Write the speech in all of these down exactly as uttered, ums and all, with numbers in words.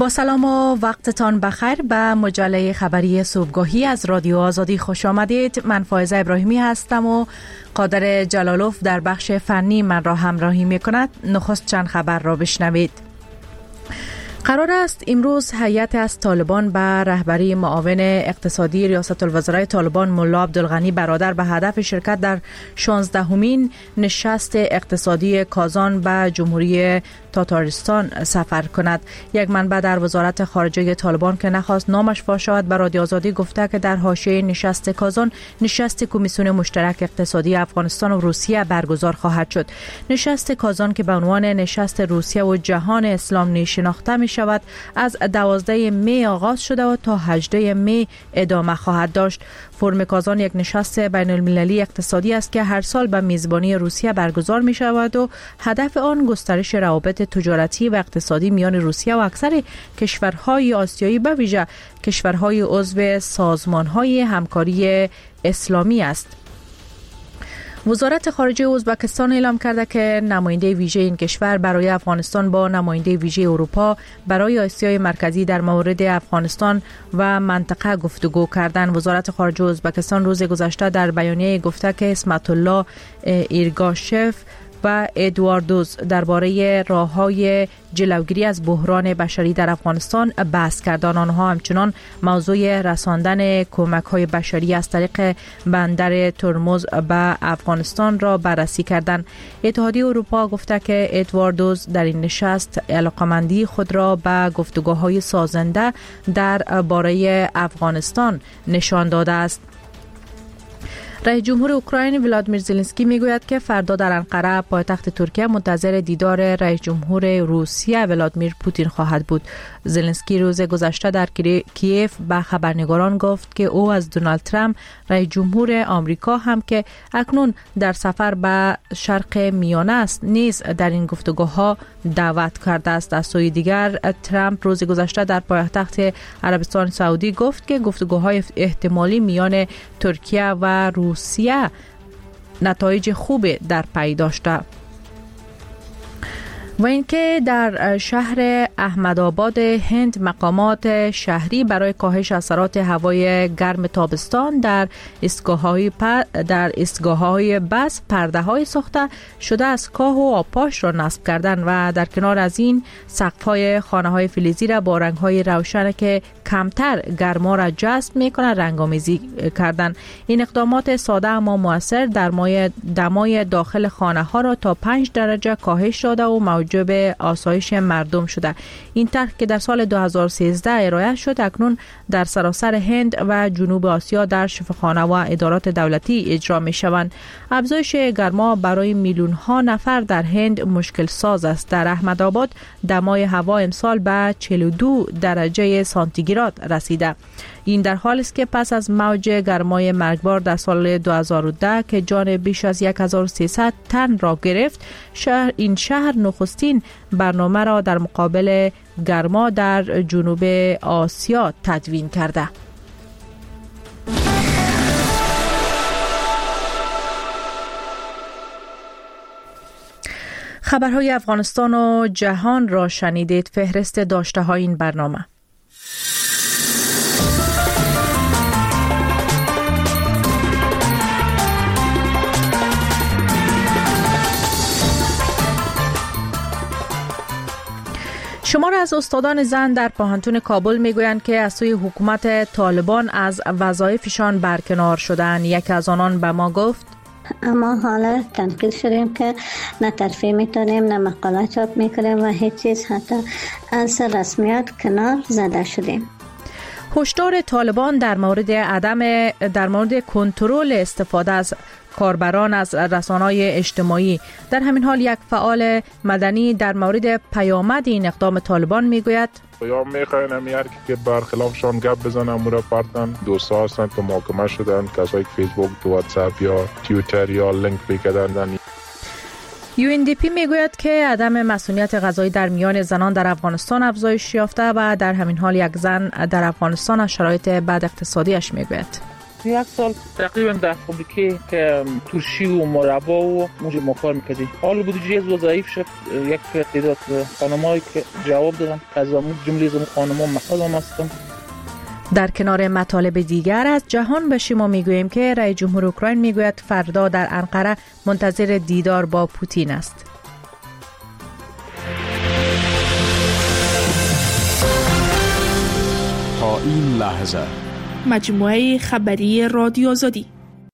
با سلام و وقتتان بخیر به مجله خبری صبحگاهی از رادیو آزادی خوش آمدید. من فائزه ابراهیمی هستم و قادر جلالوف در بخش فنی من را همراهی می کند. نخست چند خبر را بشنوید. قرار است امروز هیئت از طالبان به رهبری معاون اقتصادی ریاست الوزرای طالبان ملا عبدالغنی برادر به هدف شرکت در شانزدهمین نشست اقتصادی کازان به جمهوری تاتارستان سفر کند. یک منبع در وزارت خارجه طالبان که نخواست نامش فاش شود به رادیو آزادی گفته که در حاشیه نشست کازان نشست کمیسیون مشترک اقتصادی افغانستان و روسیه برگزار خواهد شد. نشست کازان که به عنوان نشست روسیه و جهان اسلام شناخته می شود از دوازده می آغاز شده و تا هجده می ادامه خواهد داشت. فرم کازان یک نشست بین المللی اقتصادی است که هر سال به میزبانی روسیه برگزار می شود و هدف آن گسترش روابط تجارتی و اقتصادی میان روسیه و اکثر کشورهای آسیایی به ویژه کشورهای عضو سازمانهای همکاری اسلامی است. وزارت خارجه ازبکستان اعلام کرده که نماینده ویژه این کشور برای افغانستان با نماینده ویژه اروپا برای آسیای مرکزی در مورد افغانستان و منطقه گفتگو کردند. وزارت خارجه ازبکستان روز گذشته در بیانیه گفته که اسمت الله ایرگاشف و ادواردوز درباره راه‌های جلوگیری از بحران بشری در افغانستان بحث کردند. آنها همچنان موضوع رساندن کمک‌های بشری از طریق بندر ترمز به افغانستان را بررسی کردند. اتحادیه اروپا گفته که ادواردوز در این نشست علاقه‌مندی خود را به گفتگوهای سازنده در باره افغانستان نشان داده است. رئیس جمهور اوکراین ولادیمیر زلنسکی میگوید که فردا در انقره پایتخت ترکیه منتظر دیدار رئیس جمهور روسیه ولادیمیر پوتین خواهد بود. زلنسکی روز گذشته در کیف به خبرنگاران گفت که او از دونالد ترامپ رئیس جمهور آمریکا هم که اکنون در سفر به شرق میانه است نیز در این گفتگوها دعوت کرده است. از سوی دیگر ترامپ روز گذشته در پایتخت عربستان سعودی گفت که گفتگوهای احتمالی میان ترکیه و روسیه نتایج خوبی در پی داشته. و اینکه در شهر احمدآباد هند مقامات شهری برای کاهش اثرات هوای گرم تابستان در ایستگاه‌های در ایستگاه‌های بس پرده‌های ساخته شده از کاه و آبپاش را نصب کردند و در کنار از این سقف‌های خانه‌های فلزی را با رنگ‌های روشن که کمتر گرما را جذب می‌کنند رنگ‌آمیزی کردند. این اقدامات ساده اما مؤثر در دمای داخل خانه‌ها را تا پنج درجه کاهش داده و موجب آسایش مردم شده. این طرح که در سال دو هزار و سیزده ارائه شد اکنون در سراسر هند و جنوب آسیا در شفاخانه و ادارات دولتی اجرا می شوند. افزایش گرما برای میلیون ها نفر در هند مشکل ساز است. در احمدآباد دمای هوا امسال به چهل و دو درجه سانتیگراد رسیده. این در حالی است که پس از موج گرمای مرگبار در سال دو هزار و ده که جان بیش از هزار و سیصد تن را گرفت، شهر این شهر نخستین برنامه را در مقابل گرما در جنوب آسیا تدوین کرده. خبرهای افغانستان و جهان را شنیدید. فهرست داشته های این برنامه. شمار از استادان زن در پوهنتون کابل میگویند که از سوی حکومت طالبان از وظایفشان برکنار شدند. یکی از آنان به ما گفت اما حالا تنقیل شدیم که نه ترفیع میتونیم نه مقاله چاپ میکنیم و هیچ چیز، حتی از رسمیت کنار زده شدیم. هشدار طالبان در مورد عدم در مورد کنترل استفاده از کاربران از رسانه‌های اجتماعی. در همین حال یک فعال مدنی در مورد پیامد این اقدام طالبان میگوید یا میخواین همیار که برخلافشان گپ بزنن امور پارتن دوستا هستن که محاکمه شدن، کسایی که فیسبوک، واتساپ یا توییتر یا لینک پیکردن. یو ان دی پی میگوید که عدم مسئولیت قضایی در میان زنان در افغانستان افزایش یافته و در همین حال یک زن در افغانستان از شرایط بد اقتصادیش میگوید. یک سال تقریبا در فابریکه که ترشی و مربا و موج ما کار میکردیم. حال بودجه از ضعیف شد. یک تعداد خانمایی که جواب دادن از جمله از خانم‌ها مخالم هستم. در کنار مطالب دیگر از جهان به شما میگوییم که رئیس جمهور اوکراین میگوید فردا در انقره منتظر دیدار با پوتین است. تا این لحظه مجموعه خبری رادیو آزادی.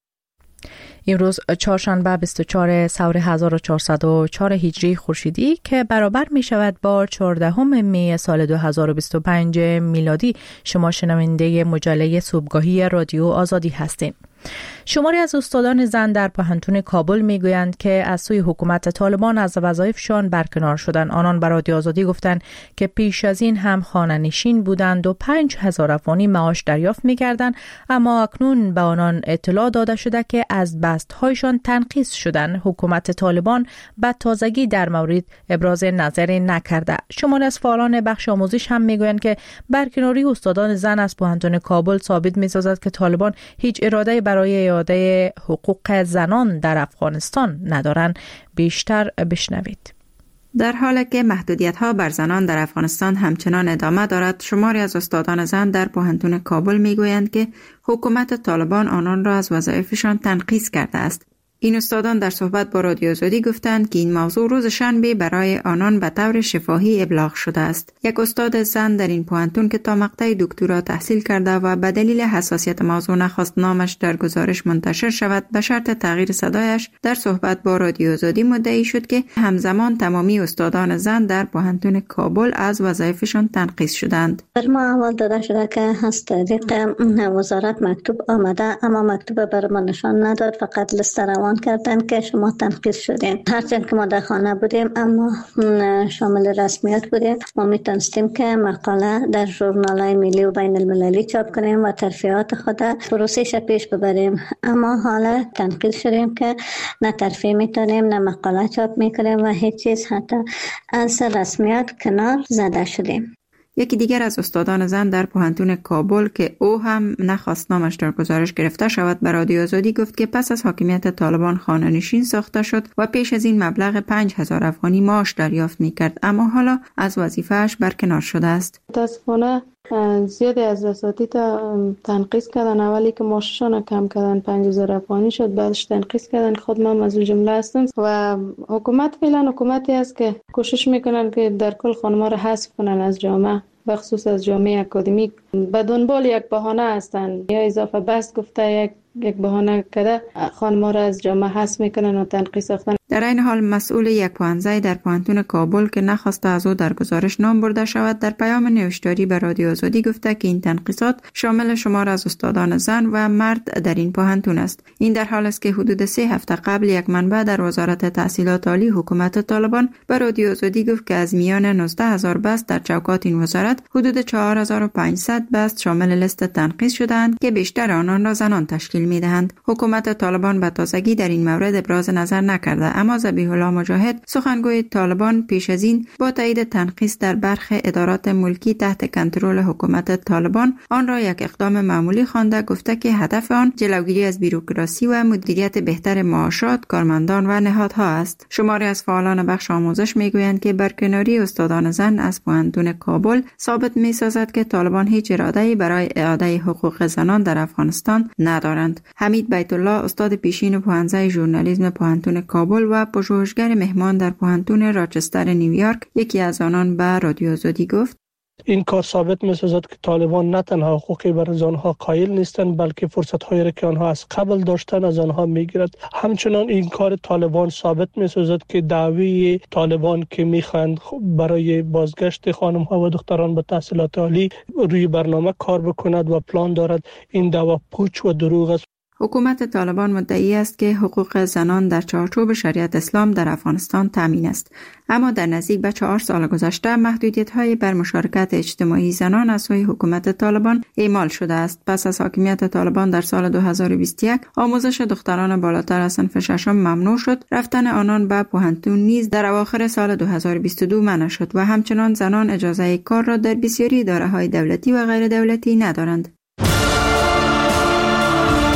امروز چهارشنبه بیست و چهارم سور هزار و چهارصد و چهار هجری خورشیدی که برابر می شود با چهاردهم می سال دو هزار و بیست و پنج میلادی. شما شنونده مجله صبحگاهی رادیو آزادی هستید. شماری از استادان زن در پوهنتون کابل میگویند که از سوی حکومت طالبان از وظایفشان برکنار شدند. آنان به رادیو آزادی گفتند که پیش از این هم خانه نشین بودند و پنج هزار افغانی معاش دریافت می‌کردند، اما اکنون به آنان اطلاع داده شده که از بست‌هایشان تنقیص شدند. حکومت طالبان به تازگی در مورد ابراز نظر نکرده. شماری از فعالان بخش آموزش هم میگویند که برکناری استادان زن از پوهنتون کابل ثابت می‌سازد که طالبان هیچ اراده برای اعاده حقوق زنان در افغانستان ندارند. بیشتر بشنوید. در حالی که محدودیت‌ها بر زنان در افغانستان همچنان ادامه دارد، شماری از استادان زن در پوهنتون کابل میگویند که حکومت طالبان آنان را از وظایفشان تنقیص کرده است. این استادان در صحبت با رادیو آزادی گفتند که این موضوع روز شنبه برای آنان به طور شفاهی ابلاغ شده است. یک استاد زن در این پوهنتون که تا مقطع دکترا تحصیل کرده و به دلیل حساسیت موضوع نخواست نامش در گزارش منتشر شود، به شرط تغییر صدایش در صحبت با رادیو آزادی مدعی شد که همزمان تمامی استادان زن در پوهنتون کابل از وظایفشان تنقیص شدند. بر ما اول داده شده که از طریق وزارت مکتوب آمده، اما مکتوب بر ما نشان نداد، فقط لیست کردن که شما تنقیص شدین. هرچند که ما در خانه بودیم اما شامل رسمیت بودیم، ما میتونستیم که مقاله در ژورنال‌های ملی و بین المللی چاپ کنیم و ترفیعات خود پروسش پیش ببریم، اما حالا تنقیص شدیم که نه ترفیع میتونیم نه مقاله چاپ میکنیم و هیچ چیز، حتی از رسمیت کنار زده شدیم. یکی دیگر از استادان زن در پوهنتون کابل که او هم نخواست نامش در گزارش گرفته شود به رادیو آزادی گفت که پس از حاکمیت طالبان خانه نشین ساخته شد و پیش از این مبلغ پنج هزار افغانی معاش دریافت میکرد، اما حالا از وظیفه‌اش برکنار شده است. متاسفانه زیادی از اساتید تنقیص کردن. اولی که معاششان کم کردن پنج هزار افغانی شد، بعدش تنقیص کردن. خود من از اون جمله هستم و حکومت فعلا حکومتی است که کوشش میکنن که در کل خانم‌ها را حذف کنن از جامعه، به خصوص از جامعه اکادمیک. به دنبال یک بهانه هستند، یا اضافه بس گفته یک یک بهانه کرده خانم‌ها را از جامعه حذف میکنن و تنقیص ساختن. در این حال مسئول یک پوهنځی در پوهنتون کابل که نخواسته از او در گزارش نام برده شود در پیام نوشتاری به رادیو آزادی گفته که این تنقیصات شامل شمار از استادان زن و مرد در این پوهنتون است. این در حال است که حدود سه هفته قبل یک منبع در وزارت تحصیلات عالی حکومت طالبان به رادیو آزادی گفت که از میان نوزده هزار بست در چوکات این وزارت حدود چهار هزار و پانصد بست شامل لیست تنقیص شدند که بیشتر آنان را زنان تشکیل می‌دهند. حکومت طالبان به تازگی در این مورد ابراز نظر نکرده، اما ذبیح الله مجاهد سخنگوی طالبان پیش از این با تایید تنقیص در برخی ادارات ملکی تحت کنترل حکومت طالبان آن را یک اقدام معمولی خوانده، گفته که هدف آن جلوگیری از بیروکراسی و مدیریت بهتر معاشات کارمندان و نهادها است. شماری از فعالان بخش آموزش میگویند که برکناری استادان زن از پوهنتون کابل ثابت می‌سازد که طالبان هیچ اراده‌ای برای اعاده حقوق زنان در افغانستان ندارند. حمید بیت الله استاد پیشین پوهنځی ژورنالیسم پوهنتون کابل و پژوهشگر مهمان در پوهنتون راچستر نیویورک یکی از آنان به رادیو آزادی گفت این کار ثابت می‌سازد که طالبان نه تنها حقوقی برای آنها قائل نیستند بلکه فرصت‌هایی را که آنها از قبل داشتند از آنها می‌گیرد. همچنان این کار طالبان ثابت می‌سازد که دعوی طالبان که می‌خواهند برای بازگشت خانم‌ها و دختران به تحصیلات عالی روی برنامه کار بکند و پلان دارد، این دعوا پوچ و دروغ است. حکومت طالبان مدعی است که حقوق زنان در چارچوب شریعت اسلام در افغانستان تامین است، اما در نزدیک به چهار سال گذشته محدودیت‌های بر مشارکت اجتماعی زنان از سوی حکومت طالبان اعمال شده است. پس از حاکمیت طالبان در سال دو هزار و بیست و یک آموزش دختران بالاتر از صنف ششم ممنوع شد، رفتن آنان به پوهنتون نیز در اواخر سال دو هزار و بیست و دو منع شد و همچنان زنان اجازه کار را در بسیاری اداره‌های دولتی و غیر دولتی ندارند.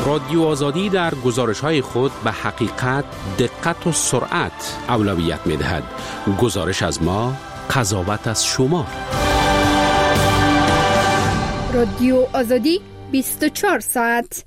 رادیو آزادی در گزارش‌های خود به حقیقت، دقت و سرعت اولویت می‌دهد. گزارش از ما، قضاوت از شما. رادیو آزادی بیست و چهار ساعت.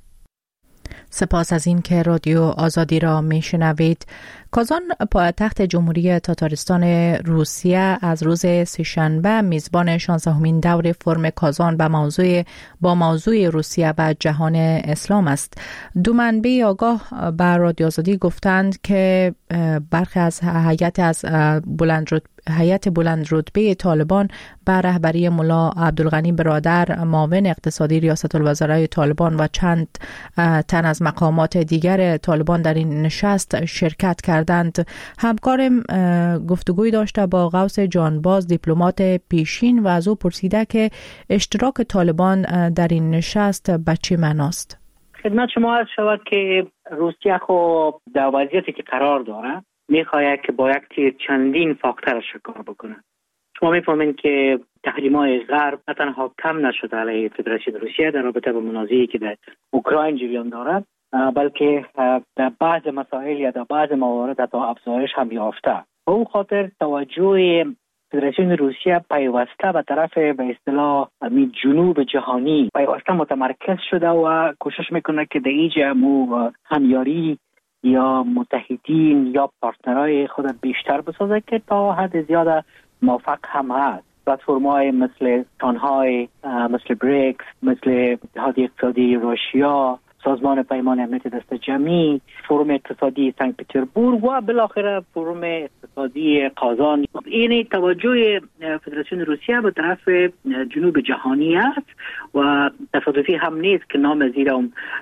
سپاس از این که رادیو آزادی را میشنوید. کازان، پایتخت جمهوری تاتارستان روسیه، از روز سه‌شنبه میزبان شانزدهمین دور فرم کازان با موضوع با موضوع روسیه و جهان اسلام است. دو منبع آگاه به رادیو آزادی گفتند که برخی از هیئت از بلند هیئت بلند رتبه طالبان به رهبری ملا عبدالغنی برادر، معاون اقتصادی ریاست الوزرای طالبان و چند تن از مقامات دیگر طالبان در این نشست شرکت کردند. همکارم گفتگوی داشته با غوث جانباز، دیپلمات پیشین، و از او پرسیده که اشتراک طالبان در این نشست به چه معناست. خدمت شما عرض شود که روسیه خب در وضعیتی که قرار داره میخواهد که با یک تیر چندین فاکتور شکار بکنه. شما میفهمین که تحریم‌های غرب نه تنها کم نشده علیه فدراسیون روسیه در رابطه با منازعه‌ای که در اوکراین جریان دارد، بلکه در بعض مسائل یا در بعض موارد حتی افزایش هم یافته. به اون خاطر توجه فدراسیون روسیه پیوسته به طرف به اصطلاح جنوب جهانی پیوسته متمرکز شده و کوشش میکنه که در اینجا مو همیاری یا متحدین یا پارتنرهای خود بیشتر بسازه که تا حد زیاده موفق هم هست. پلتفرم‌های مثل شانگهای، مثل بریکس، مثل اتحاد اقتصادی روسیه، سازمان پیمان امنیت دست جمعی، فروم اقتصادی سنت پترزبورگ و بالاخره فروم اقتصادی قازان. این توجه فدراسیون روسیه به طرف جنوب جهانی است و تصادفی هم نیست که نام زیر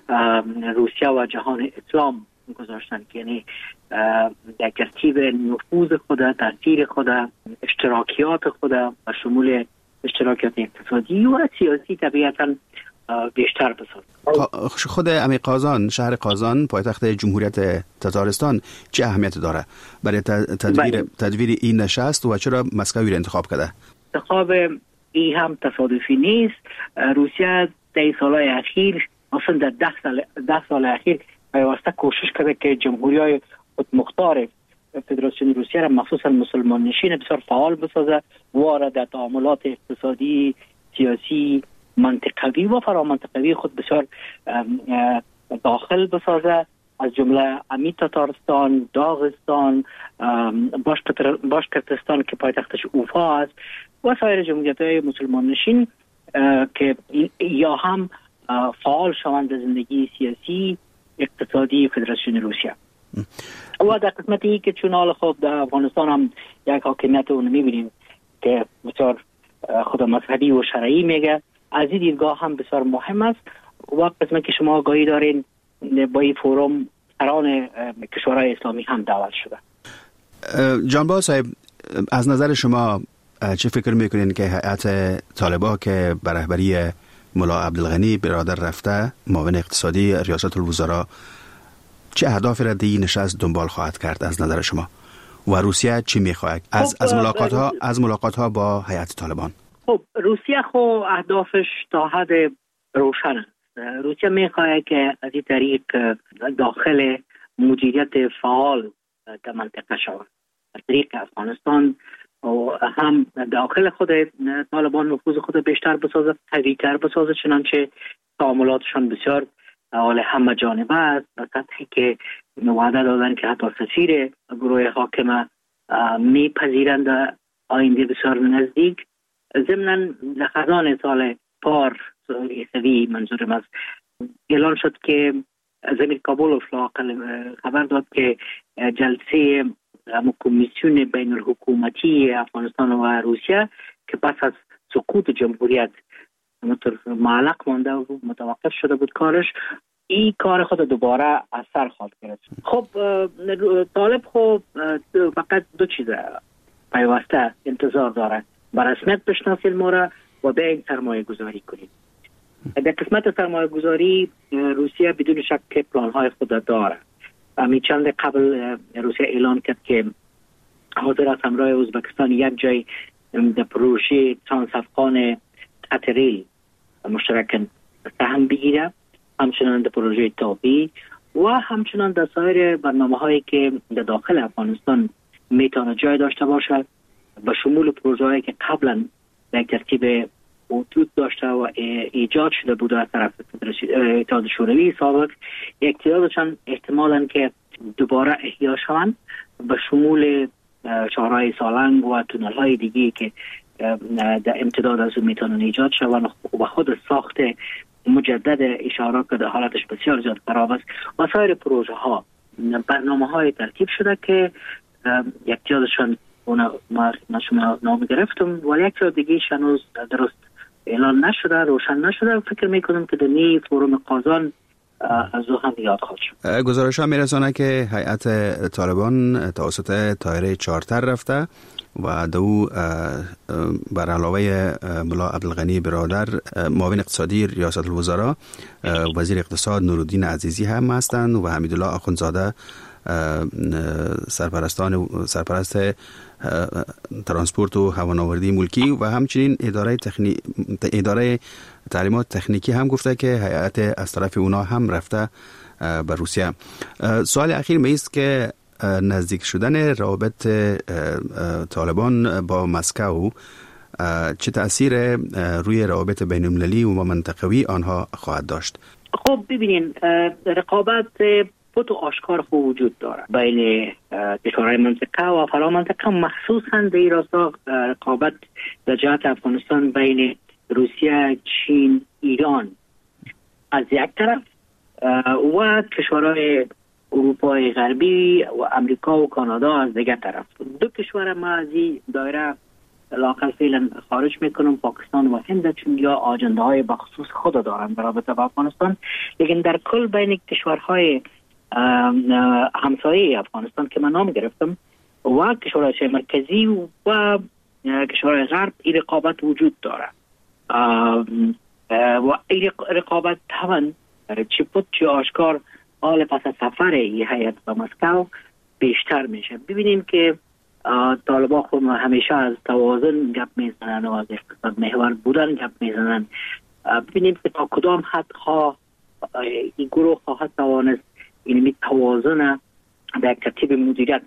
روسیه و جهان اسلام گذاشتن، یعنی در ترتیب نفوذ خود، تاثیر خود، اشتراکیات خود و شمول اشتراکیات اقتصادی و سیاسی طبیعتاً بیشتر بسازد. خود امی قازان، شهر قازان، پایتخت جمهوریت تاتارستان، چه اهمیت داره برای تدویر تدویر این نشست و چرا مسکو را انتخاب کرده؟ انتخاب این هم تصادفی نیست. روسیه در سالهای اخیر، اصلا در ده سال ده سال اخیر پیوسته کوشش کرده که جمهوری‌های خودمختار فدراسیون روسیه را مخصوصا مسلمان نشین بسیار فعال بسازه، وارد در تعاملات اقتصادی، سیاسی، منطقوی و فرامنطقوی خود بسیار داخل بسازه، از جمله امی تاتارستان، داغستان، باشکرتستان که پایتختش اوفا است و سایر جمهوریت‌های مسلمان نشین که یا هم فعال شوند زندگی سیاسی اقتصادی فدراسیون روسیه. و در قسمتی که چون حال خود در افغانستان هم یک حاکمیت رو میبینیم که بسیار خود مذهبی و شرعی میگه، از این دیدگاه هم بسیار مهم است و قسمتی که شما آگاهی دارین با این فوروم سران کشورهای اسلامی هم دعوت شده. جانباز صاحب، از نظر شما چه فکر میکنین که هیئت طالبان که به رهبری ملا عبدالغنی برادر رفته، معاون اقتصادی ریاست الوزراء، چه اهدافی را در این نشست دنبال خواهد کرد از نظر شما و روسیه چی میخواهد از از ملاقات ها از ملاقات ها با هیئت طالبان؟ خب روسیه خو اهدافش تا حد روشن است. روسیه میخواهد که از این طریق داخل مدیریت فعال در منطقه شود، از طریق افغانستان و هم داخل خود طالبان نفوذ خود بیشتر بسازد، قوی‌تر بسازد، چنانچه تعاملاتشان بسیار حال همه جانبه است، به سطحی که وعده دادن که حتی سفیر گروه حاکمه میپذیرند آینده بسیار نزدیک. ضمناً در خزان سال پار سوی منظورم است اعلان شد که زمین کابل خبر داد که جلسه کمیسیون بین الحکومتی افغانستان و روسیه که پس از سقوط جمهوریت معلق مانده و متوقف شده بود کارش، این کار خود دوباره از سر خواهد گرفت. خب طالب خب فقط دو چیز پیوسته انتظار داره: به رسمیت بشناسید ما را و به این سرمایه گذاری کنید. در قسمت سرمایه گذاری روسیه بدون شک پلان های خود داره. امی چند قبل روسیه اعلان کرد که حاضر است همراه ازبکستان یک جای در پروژه ترانس افغان قطر ریل مشترکاً سهم بگیره. همچنان در پروژه پروژه تابی و همچنان در سایر برنامه هایی که در داخل افغانستان میتونه جای داشته باشد، به شمول پروژه هایی که قبلا در ترتیب وجود داشته و ایجاد شده بوده از طرف اتحاد شوروی سابق، اقتدارشان احتمالاً که دوباره احیا شوند، به شمول شاهراه سالنگ و تونل های دیگه که در امتداد از اون میتونن ایجاد شوند و خود ساخت مجدد اشاره که در حالتش بسیار زیاد خراب است و سایر پروژه ها برنامه های ترتیب شده که یک تعدادشان اونا ما شما نام گرفتم و یک تعداد دیگه هنوز درست اعلان نشده، روشن نشده. فکر میکنم که در نی فروم قازان از او هم یاد خواهد شد. گزارش ها میرسانه که هیئت طالبان توسط طایره چارتر رفته و دو بر علاوه ملا عبدالغنی برادر معاون اقتصادی ریاست الوزراء، وزیر اقتصاد نورالدین عزیزی هم هستند و حمیدالله آخوندزاده سرپرستان سرپرست ترانسپورت و هوانوردی ملکی و همچنین اداره تخنی... اداره تعلیمات تکنیکی هم گفته که هیئت از طرف اونا هم رفته به روسیه. سوال اخیر می است که نزدیک شدن روابط طالبان با مسکو چه تأثیر روی روابط بین المللی و منطقوی آنها خواهد داشت؟ خب ببینین، رقابت پوت و آشکار خوب وجود داره بین کشورهای منطقه و فرا منطقه، مخصوصا در این راستا رقابت در جهت افغانستان بین روسیه، چین، ایران از یک طرف و کشورهای اروپای غربی و امریکا و کانادا از دیگر طرف. دو کشور ما از این دایره لااقل فعلا خارج میکنم، پاکستان و هند، چون یا آجنده های بخصوص خود دارن در رابطه با افغانستان، لیکن در کل بین کشورهای همسایه افغانستان که من نام گرفتم و کشورهای مرکزی و کشورهای غرب این رقابت وجود داره و این رقابت طبعا چه پوت چه آشکار حال پس از سفر این هیئت به مسکو بیشتر میشه. ببینیم که طالبان خود همیشه از توازن گپ میزنن و از اقتصاد محور بودن گپ میزنن. ببینیم که تا کدام حد خواه این گروه خواهد توانست این توازن در ترتیب مدیریت.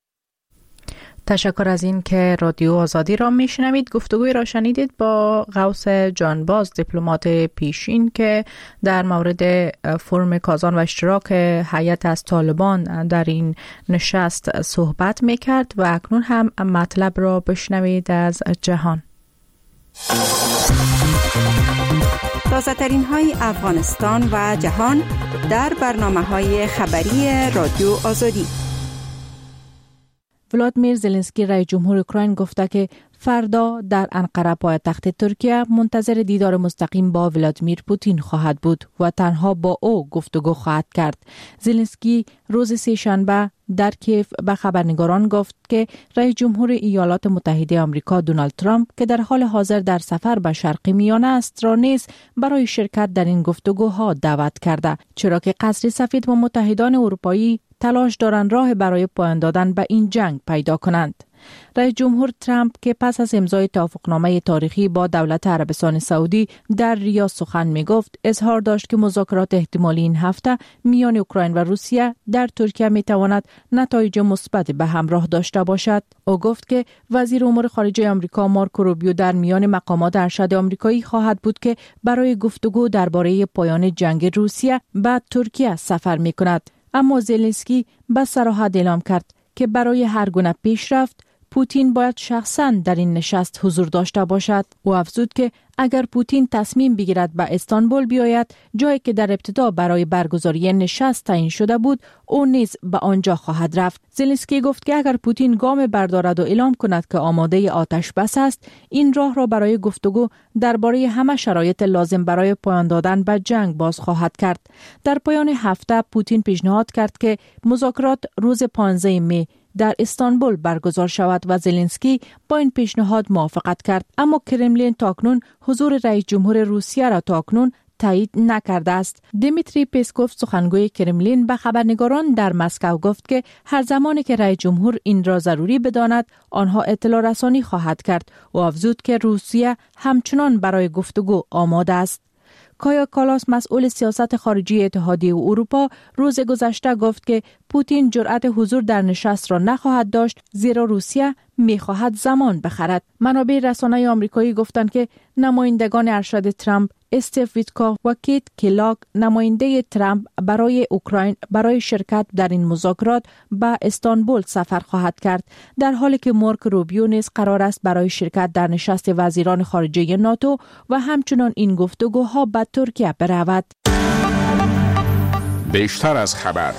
تشکر از این که رادیو آزادی را میشنوید. گفتگوی را شنیدید با غوث جانباز، دیپلمات پیشین که در مورد فرم کازان و اشتراک هیئت از طالبان در این نشست صحبت میکرد و اکنون هم مطلب را بشنوید از جهان. تازه ترین های افغانستان و جهان در برنامه های خبری رادیو آزادی. ولادیمیر زلنسکی رئیس جمهور اوکراین گفته که فردا در انقره پایتخت ترکیه منتظر دیدار مستقیم با ولادیمیر پوتین خواهد بود و تنها با او گفتگو خواهد کرد. زلنسکی روز سه شنبه در کیف به خبرنگاران گفت که رئیس جمهور ایالات متحده آمریکا دونالد ترامپ که در حال حاضر در سفر به شرق میانه است را نیز برای شرکت در این گفتگوها دعوت کرده، چرا که قصر سفید و متحدان اروپایی تلاش دارند راه برای پایان دادن به این جنگ پیدا کنند. رئیس جمهور ترامپ که پس از امضای توافقنامه تاریخی با دولت عربستان سعودی در ریاض سخن می گفت، اظهار داشت که مذاکرات احتمالی این هفته میان اوکراین و روسیه در ترکیه می تواند نتایج مثبت به همراه داشته باشد. او گفت که وزیر امور خارجه آمریکا مارکو روبیو در میان مقامات ارشد آمریکایی خواهد بود که برای گفتگو درباره پایان جنگ روسیه به ترکیه سفر می کند. اما زلنسکی به صراحت اعلام کرد که برای هر گونه پیشرفت پوتین باید شخصاً در این نشست حضور داشته باشد. او افزود که اگر پوتین تصمیم بگیرد به استانبول بیاید، جایی که در ابتدا برای برگزاری نشست تعیین شده بود، او نیز به آنجا خواهد رفت. زلنسکی گفت که اگر پوتین گام بردارد و اعلام کند که آماده آتش بس است، این راه را برای گفتگو درباره همه شرایط لازم برای پایان دادن به جنگ باز خواهد کرد. در پایان هفته پوتین پیشنهاد کرد که مذاکرات روز پانزده می در استانبول برگزار شود و زلنسکی با این پیشنهاد موافقت کرد، اما کرملین تاکنون حضور رئیس جمهور روسیه را تاکنون تایید نکرده است. دیمیتری پسکوف سخنگوی کرملین به خبرنگاران در مسکو گفت که هر زمانی که رئیس جمهور این را ضروری بداند، آنها اطلاع رسانی خواهد کرد و افزود که روسیه همچنان برای گفتگو آماده است. کایا کالاس مسئول سیاست خارجی اتحادیه اروپا روز گذشته گفت که پوتین جرأت حضور در نشست را نخواهد داشت زیرا روسیه می‌خواهد زمان بخرد. منابع رسانه‌ای آمریکایی گفتند که نمایندگان ارشد ترامپ استیو ویتکاف و کیت کلاک نماینده ترامپ برای اوکراین برای شرکت در این مذاکرات به استانبول سفر خواهد کرد، در حالی که مارک روبیو نیز قرار است برای شرکت در نشست وزیران خارجه ناتو و همچنان این گفتگوها به ترکیه برود. بیشتر از خبر.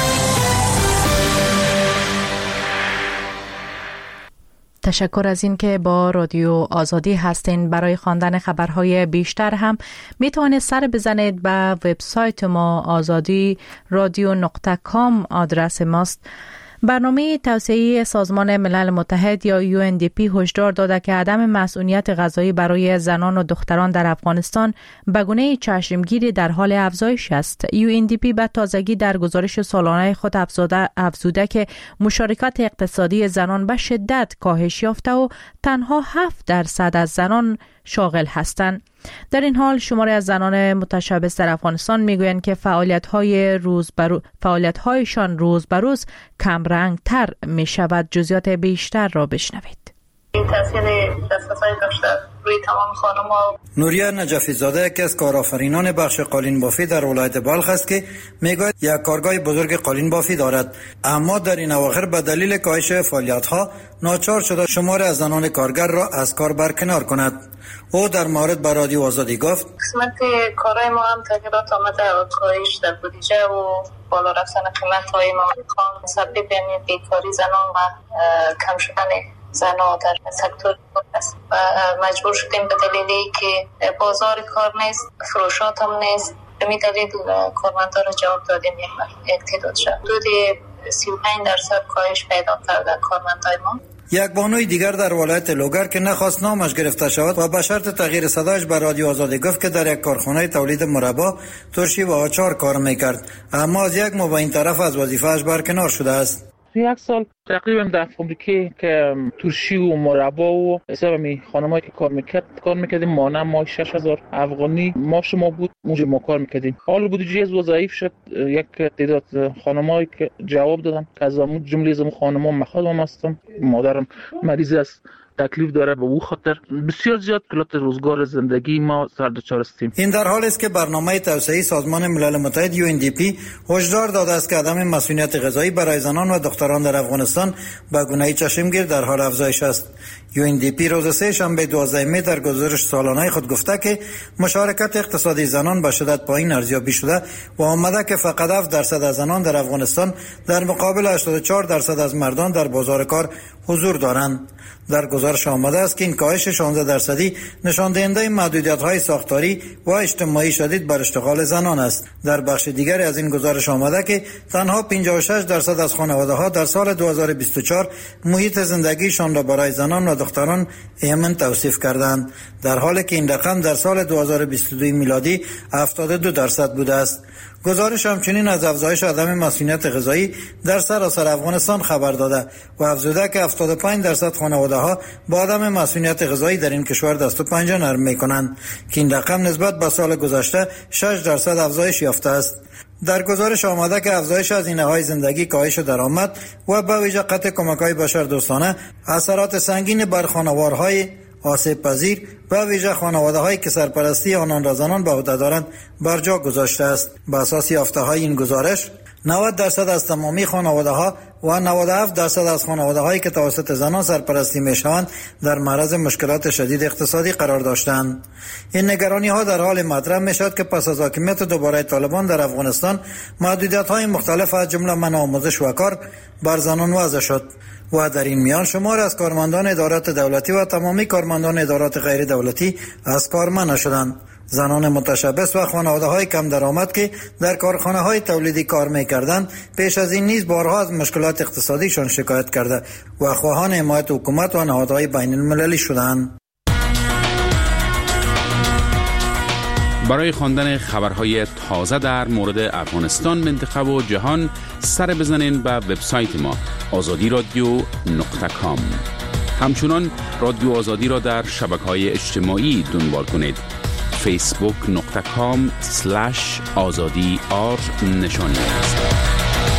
تشکر از این که با رادیو آزادی هستین. برای خواندن خبرهای بیشتر هم میتوانید سر بزنید به وبسایت ما آزادی رادیو نقطه کام آدرس ماست. برنامه توسعه سازمان ملل متحد یا یو ان دی پی هشدار داده که عدم مسئولیت غذایی برای زنان و دختران در افغانستان به گونه چشمگیری در حال افزایش است. یو ان دی پی به تازگی در گزارش سالانه خود افزوده, افزوده که مشارکت اقتصادی زنان به شدت کاهش یافته و تنها هفت درصد از زنان شاغل هستند. در این حال شماری از زنان متشبث در افغانستان میگویند که فعالیت‌های روز برو... فعالیت‌هایشان روز به روز کم رنگ‌تر می شود. جزئیات بیشتر را بشنوید. این تاثیر دسترسی داشته روی تمام خانم‌ها. نوریه نجفی زاده یکی از کارآفرینان بخش قالین بافی در ولایت بلخ است که میگوید یک کارگاه بزرگ قالین بافی دارد، اما در این اواخر به دلیل کاهش فعالیت‌ها ناچار شده شمار از زنان کارگر را از کار برکنار کند. او در مورد به رادیو آزادی گفت قسمت کارهای ما هم تغییرات آمده، کاهش در بودجه و بالا رفتن قیمت‌های مواد مسبب یعنی بیکاری زنان و کم شدن زنان در سکتور است و مجبور شدیم به دلیلی که بازار کار نیست، فروشات هم نیست، به می دلیل کارمندان را جواب دادیم یک تعداد شد حدود سی و پنج درصد کاهش پیدا کرده کارمندای ما. یک بانوی دیگر در ولایت لوگر که نخواست نامش گرفته شود و به شرط تغییر صدایش به رادیو آزادی گفت که در یک کارخانه تولید مربا، ترشی و آچار کار میکرد، اما از یک ماه به این طرف از وظیفه‌اش برکنار شده است. یک سال تقریبا در فابریکه که ترشی و مربا و حساب می خانمایی که کار میکرد کار میکردیم، مانم ما شش هزار افغانی ماش ما بود، اونجا ما کار میکردیم. حال بودجه از ضعیف شد، یک تعداد خانمایی که جواب دادن که از اون جمله از خانما مخالفم هستم، مادرم مریض است، تکلیف داره، به او خاطر بسیار زیاد کلات روزگار زندگی ما سر دچار هستیم. این در حالی است که برنامه توسعه سازمان ملل متحد یو ان دی پی هشدار داده است که عدم مسئولیت غذایی برای زنان و دختران در افغانستان به گونه‌ای چشمگیر در حال افزایش است. یو ان دی پی روز سه شنبه دوازده می در گزارش سالانه خود گفته که مشارکت اقتصادی زنان به شدت پایین ارزیابی شده و آمده که فقط هفت درصد از زنان در افغانستان در مقابل هشتاد و چهار درصد از مردان در بازار کار حضور دارند. در گزارش آمده است که این کاهش شانزده درصدی نشان دهنده محدودیت‌های ساختاری و اجتماعی شدید بر اشتغال زنان است. در بخش دیگری از این گزارش آمده که تنها پنجاه و شش درصد از خانواده‌ها در سال دو هزار و بیست و چهار محیط زندگیشان را برای زنان و دختران ایمن توصیف کردند، در حالی که این رقم در سال دو هزار و بیست و دو میلادی هفتاد و دو درصد بوده است. گزارش همچنین از افزایش عدم مسئولیت غذایی در سراسر افغانستان خبر داده و افزوده که هفتاد و پنج درصد خانواده‌ها با عدم مسئولیت غذایی در این کشور دست و پنجه نرم می‌کنند که این رقم نسبت به سال گذشته شش درصد افزایش یافته است. در گزارش آمده که افزایش هزینه‌های زندگی، کاهش درآمد و به ویژه قطع کمک‌های بشردوستانه اثرات سنگین بر خانوارهای آسیب پذیر و ویژه خانواده‌هایی که سرپرستی آنان را زنان به عهده دارند بر جا گذاشته است. بر اساس یافته‌های این گزارش نود درصد از تمامی خانواده‌ها و نود و هفت درصد از خانواده‌هایی که توسط زنان سرپرستی می‌شوند در معرض مشکلات شدید اقتصادی قرار داشتند. این نگرانی‌ها در حال مطرح می‌شود که پس از حاکمیت دوباره طالبان در افغانستان محدودیت‌های مختلف از جمله منع آموزش و کار بر زنان وضع شد و در این میان شمار از کارمندان ادارات دولتی و تمامی کارمندان ادارات غیر دولتی از کار منع شدند. زنان متشبث و خانواده‌های کم درآمد که در کارخانه‌های تولیدی کار می‌کردند پیش از این نیز بارها از مشکلات اقتصادیشان شکایت کرده و خواهان حمایت حکومت و نهادهای بین‌المللی شدند. برای خواندن خبرهای تازه در مورد افغانستان، منطقه و جهان سر بزنین به وبسایت ما آزادی رادیو نقطه کام. همچنان رادیو آزادی را در شبکه‌های اجتماعی دنبال کنید: فیسبوک نقطه کام سلش آزادی آر نشانی است.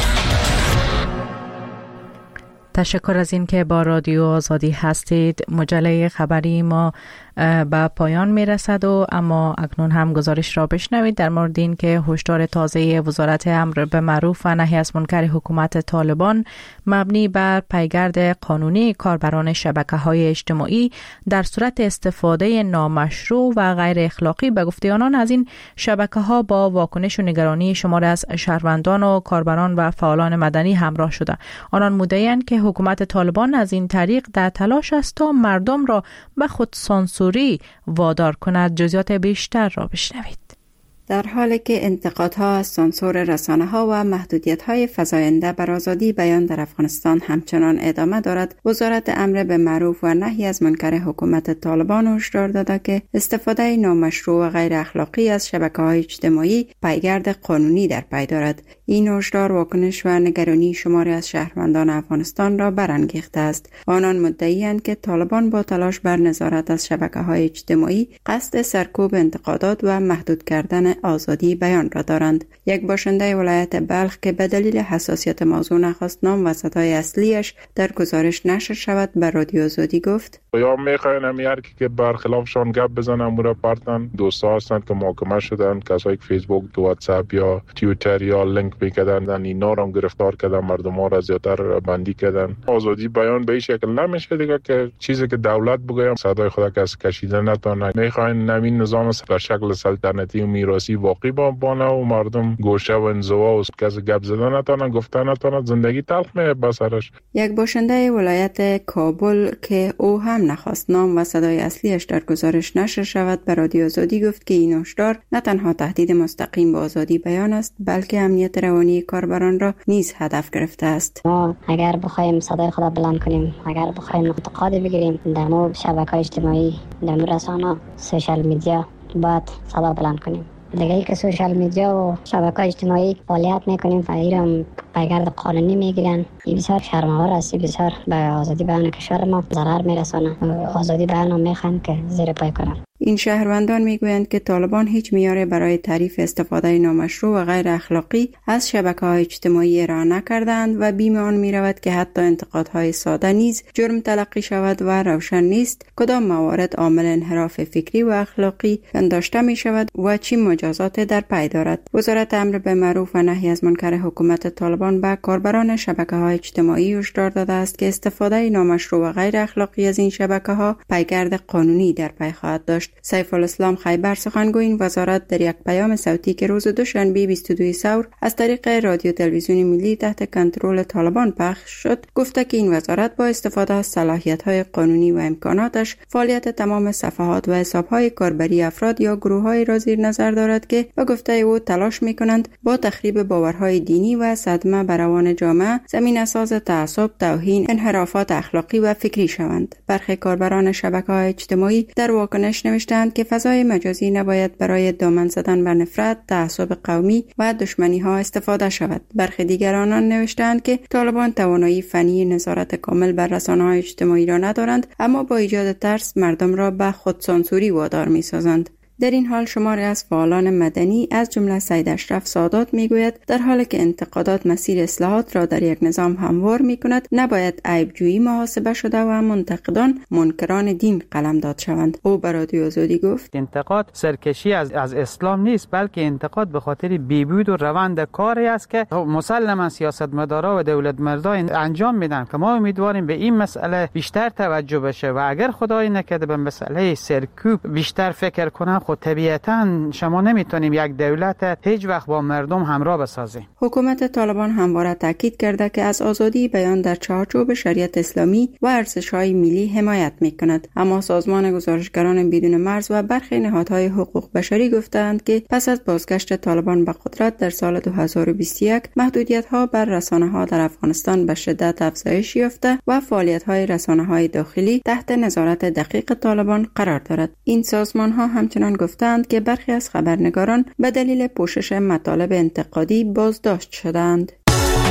تشکر از این که با رادیو آزادی هستید. مجله خبری ما به پایان می رسد و اما اکنون هم گزارش را بشنوید در مورد این که هشدار تازه وزارت امر به معروف و نهی از منکر حکومت طالبان مبنی بر پیگرد قانونی کاربران شبکه‌های اجتماعی در صورت استفاده نامشروع و غیر اخلاقی به گفته آنان از این شبکه‌ها با واکنش و نگرانی شمار از شهروندان و کاربران و فعالان مدنی همراه شده. آنان مدعی‌اند که حکومت طالبان از این طریق در تلاش است تا مردم را به خود سانسوری وادار کند. جزئیات بیشتر را بشنوید. در حالی که انتقادها از سانسور رسانه‌ها و محدودیت‌های فزاینده بر آزادی بیان در افغانستان همچنان ادامه دارد، وزارت امر به معروف و نهی از منکر حکومت طالبان هشدار داده که استفاده نامشروع و غیر اخلاقی از شبکه‌های اجتماعی پیگرد قانونی در پی دارد. این هشدار واکنش و نگرانی شماری از شهروندان افغانستان را برانگیخته است. آنان مدعی‌اند که طالبان با تلاش بر نظارت از شبکه‌های اجتماعی قصد سرکوب انتقادات و محدود کردن آزادی بیان را دارند. یک باشنده ولایت بلخ که به دلیل حساسیت موضوع نخواست نام و صدای اصلیش در گزارش نشر شود به رادیو آزادی گفت: یا میخواین همیار که برخلافشان گپ بزنن مورا پارتن دوستا هستند که محاکمه شدن، کسایی که فیسبوک، واتساپ یا توییتر یا لینک میکردن اینا را گرفتار کردن، مردم ها را زیادتر بندی کردن. آزادی بیان به این شکل نمیشه دیگه که چیزی که دولت بگه صدای خود کس کشیده نتونه. میخواین نوین نظام به شکل سلطنتی و میراثی واقعی بانه و مردم گوشه و انزوا و کس گپ زدن نتونه، گفتن نتونه، زندگی تلخ میه بسرش. یک باشنده ولایت کابل که او هم نخواست نام و صدای اصلیش در گزارش نشر شود به رادیو آزادی گفت که این هشدار نه تنها تهدید مستقیم به آزادی بیان است بلکه امنیت روانی کاربران را نیز هدف گرفته است. ما اگر بخوایم صدای خود بلند کنیم، اگر بخوایم انتقاد بگیریم در مورد شبکه‌های اجتماعی، در مورد رسانه، سوشال میدیا، باید صدا بلند کنیم. دیگه ای که سوشال میدیا و شبکه‌های اجتماعی فعالیت میکنیم و ایران پیگرد قانونی میگیرن، این بسیار شرم‌آور است، بسیار به آزادی بیان کشور ما ضرر میرسونه. آزادی بیان میخوان که زیر پای کنن. این شهروندان میگویند که طالبان هیچ معیاری برای تعریف استفاده نامشروع و غیر اخلاقی از شبکه‌های اجتماعی ارائه نکردند و بیم آن میرود که حتی انتقادهای ساده نیز جرم تلقی شود و روشن نیست کدام موارد عامل انحراف فکری و اخلاقی پنداشته می شود و چه مجازات در پی دارد. وزارت امر به معروف و نهی از منکر حکومت طالبان به کاربران شبکه‌های اجتماعی هشدار داده است که استفاده نامشروع و غیر اخلاقی از این شبکه‌ها پیگرد قانونی در پی خواهد داشت. سیف الاسلام خیبر سخنگوی این وزارت در یک پیام صوتی که روز دوشنبه بیست و دو ثور از طریق رادیو تلویزیون ملی تحت کنترل طالبان پخش شد گفته که این وزارت با استفاده از صلاحیت‌های قانونی و امکاناتش فعالیت تمام صفحات و حساب‌های کاربری افراد یا گروه‌های را زیر نظر دارد که به گفته او تلاش می‌کنند با تخریب باورهای دینی و صدمه بر روان جامعه زمینه‌ساز تعصب، توهین، انحرافات اخلاقی و فکری شوند. برخی کاربران شبکه‌های اجتماعی در واکنش نوشتند که فضای مجازی نباید برای دامن زدن بر نفرت، تعصب قومی و دشمنی‌ها استفاده شود. برخی دیگران نوشتند که طالبان توانایی فنی نظارت کامل بر رسانه‌های اجتماعی را ندارند، اما با ایجاد ترس مردم را به خودسانسوری وادار می‌سازند. در این حال شماری از فعالان مدنی از جمله سید اشرف سادات میگوید در حالی که انتقادات مسیر اصلاحات را در یک نظام هموار میکند نباید عیبجویی محاسبه شده و منتقدان منکران دین قلمداد شوند. او به رادیو آزادی گفت انتقاد سرکشی از از اسلام نیست بلکه انتقاد به خاطر بیبود و روند کاری است که مسلما سیاستمدارا و دولت مردان انجام میدن که ما امیدواریم به این مسئله بیشتر توجه بشه و اگر خدای نکرده به مسئله سرکوب بیشتر فکر کنن خود طبیعتاً شما نمیتونیم یک دولت هیچ وقت با مردم همراه بسازیم. حکومت طالبان همواره تاکید کرده که از آزادی بیان در چارچوب شریعت اسلامی و ارزش‌های ملی حمایت میکند، اما سازمان گزارشگران بدون مرز و برخی نهادهای حقوق بشری گفتند که پس از بازگشت طالبان به قدرت در سال دو هزار و بیست و یک محدودیت‌ها بر رسانه‌ها در افغانستان به شدت افزایش یافته و فعالیت‌های رسانه‌های داخلی تحت نظارت دقیق طالبان قرار دارد. این سازمان‌ها همچنان گفتند که برخی از خبرنگاران به دلیل پوشش مطالب انتقادی بازداشت شدند.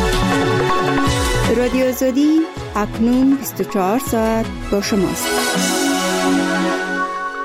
رادیو آزادی اکنون بیست و چهار ساعت با شماست.